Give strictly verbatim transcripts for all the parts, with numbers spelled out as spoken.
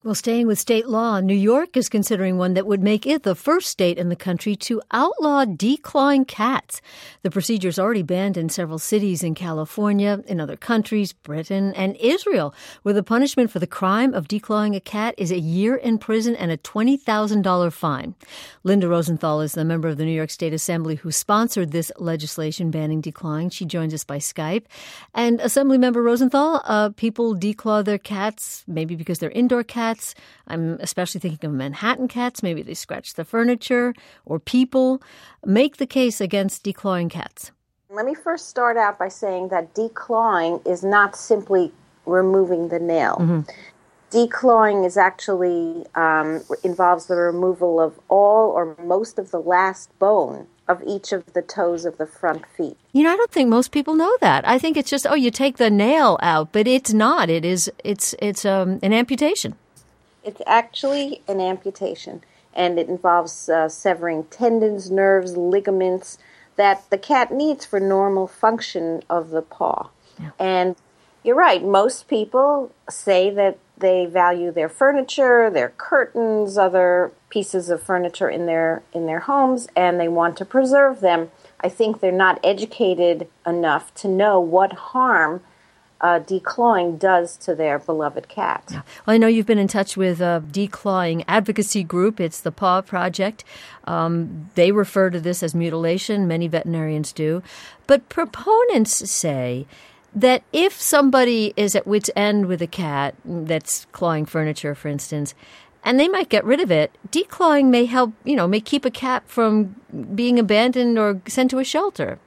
Well, staying with state law, New York is considering one that would make it the first state in the country to outlaw declawing cats. The procedure is already banned in several cities in California, in other countries, Britain, and Israel, where the punishment for the crime of declawing a cat is a year in prison and a twenty thousand dollars fine. Linda Rosenthal is the member of the New York State Assembly who sponsored this legislation banning declawing. She joins us by Skype. And Assemblymember Rosenthal, uh, people declaw their cats, maybe because they're indoor cats. I'm especially thinking of Manhattan cats. Maybe they scratch the furniture or people. Make the case against declawing cats. Let me first start out by saying that declawing is not simply removing the nail. Mm-hmm. Declawing is actually um, involves the removal of all or most of the last bone of each of the toes of the front feet. You know, I don't think most people know that. I think it's just, oh, you take the nail out, but it's not. It is, it's, it's um, an amputation. It's actually an amputation, and it involves uh, severing tendons, nerves, ligaments that the cat needs for normal function of the paw. Yeah. And you're right, most people say that they value their furniture, their curtains, other pieces of furniture in their in their homes, and they want to preserve them. I think they're not educated enough to know what harm Uh, declawing does to their beloved cat. Yeah. Well, I know you've been in touch with a declawing advocacy group. It's the Paw Project. Um, they refer to this as mutilation. Many veterinarians do. But proponents say that if somebody is at wit's end with a cat that's clawing furniture, for instance, and they might get rid of it, declawing may help, you know, may keep a cat from being abandoned or sent to a shelter.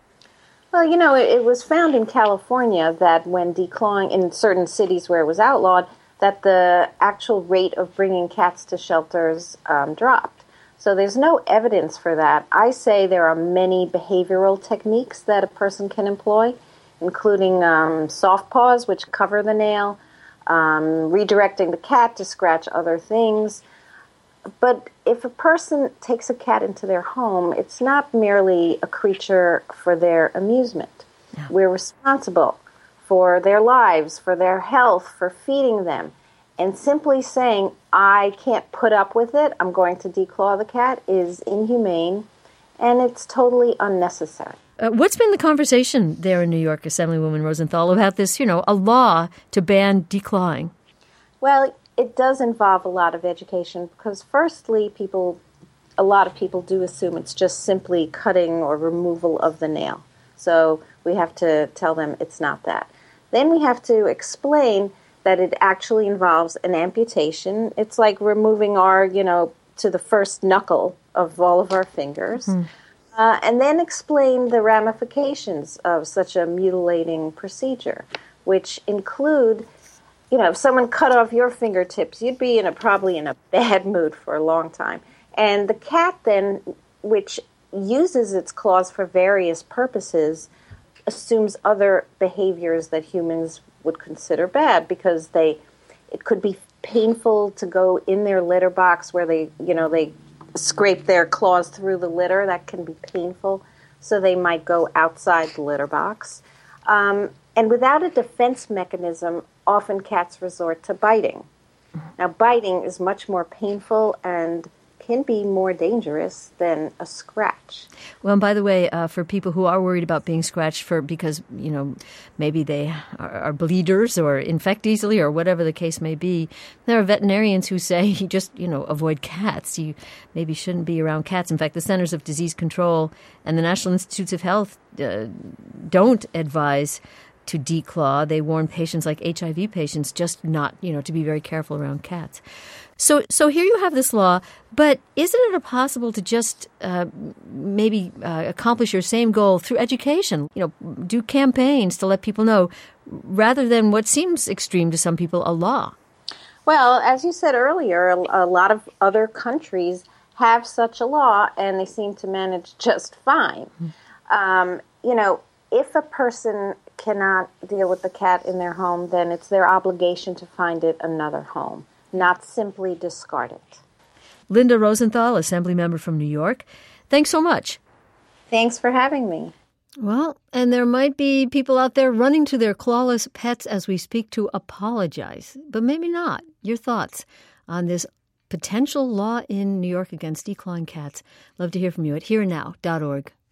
Well, you know, it, it was found in California that when declawing, in certain cities where it was outlawed, that the actual rate of bringing cats to shelters um, dropped. So there's no evidence for that. I say there are many behavioral techniques that a person can employ, including um, soft paws, which cover the nail, um, redirecting the cat to scratch other things. But if a person takes a cat into their home, it's not merely a creature for their amusement. Yeah. We're responsible for their lives, for their health, for feeding them. And simply saying, I can't put up with it, I'm going to declaw the cat, is inhumane, and it's totally unnecessary. Uh, what's been the conversation there in New York, Assemblywoman Rosenthal, about this, you know, a law to ban declawing? Well, it does involve a lot of education because, firstly, people, a lot of people do assume it's just simply cutting or removal of the nail. So we have to tell them it's not that. Then we have to explain that it actually involves an amputation. It's like removing our, you know, to the first knuckle of all of our fingers. Mm. Uh, and then explain the ramifications of such a mutilating procedure, which include, you know, if someone cut off your fingertips, you'd be in a probably in a bad mood for a long time. And the cat then, which uses its claws for various purposes, assumes other behaviors that humans would consider bad because they, it could be painful to go in their litter box where they, you know, they scrape their claws through the litter. That can be painful. So they might go outside the litter box. Um, and without a defense mechanism, often cats resort to biting. Now, biting is much more painful and can be more dangerous than a scratch. Well, and by the way, uh, for people who are worried about being scratched for because, you know, maybe they are, are bleeders or infect easily or whatever the case may be, there are veterinarians who say you just, you know, avoid cats. You maybe shouldn't be around cats. In fact, the Centers of Disease Control and the National Institutes of Health uh, don't advise to declaw. They warn patients like H I V patients just not, you know, to be very careful around cats. So so here you have this law, but isn't it possible to just uh, maybe uh, accomplish your same goal through education? You know, do campaigns to let people know rather than what seems extreme to some people, a law? Well, as you said earlier, a, a lot of other countries have such a law, and they seem to manage just fine. Mm. Um, you know, if a person cannot deal with the cat in their home, then it's their obligation to find it another home, not simply discard it. Linda Rosenthal, Assembly Member from New York, thanks so much. Thanks for having me. Well, and there might be people out there running to their clawless pets as we speak to apologize, but maybe not. Your thoughts on this potential law in New York against equine cats? Love to hear from you at here and now dot org.